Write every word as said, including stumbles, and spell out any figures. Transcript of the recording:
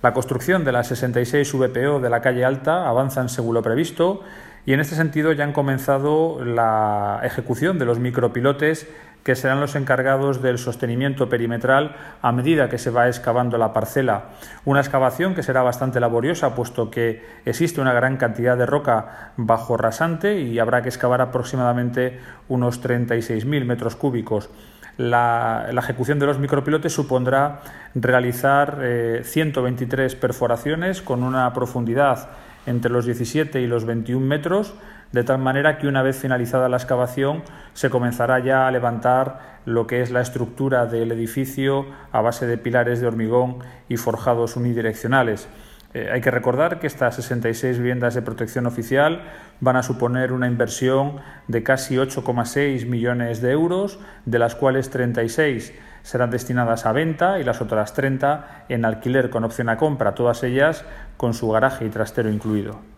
La construcción de la sesenta y seis V P O de la calle Alta avanza según lo previsto y en este sentido ya han comenzado la ejecución de los micropilotes que serán los encargados del sostenimiento perimetral a medida que se va excavando la parcela. Una excavación que será bastante laboriosa, puesto que existe una gran cantidad de roca bajo rasante y habrá que excavar aproximadamente unos treinta y seis mil metros cúbicos. La, la ejecución de los micropilotes supondrá realizar eh, ciento veintitrés perforaciones con una profundidad entre los diecisiete y los veintiún metros, de tal manera que una vez finalizada la excavación se comenzará ya a levantar lo que es la estructura del edificio a base de pilares de hormigón y forjados unidireccionales. Eh, hay que recordar que estas sesenta y seis viviendas de protección oficial van a suponer una inversión de casi ocho coma seis millones de euros, de las cuales treinta y seis serán destinadas a venta y las otras treinta en alquiler con opción a compra, todas ellas con su garaje y trastero incluido.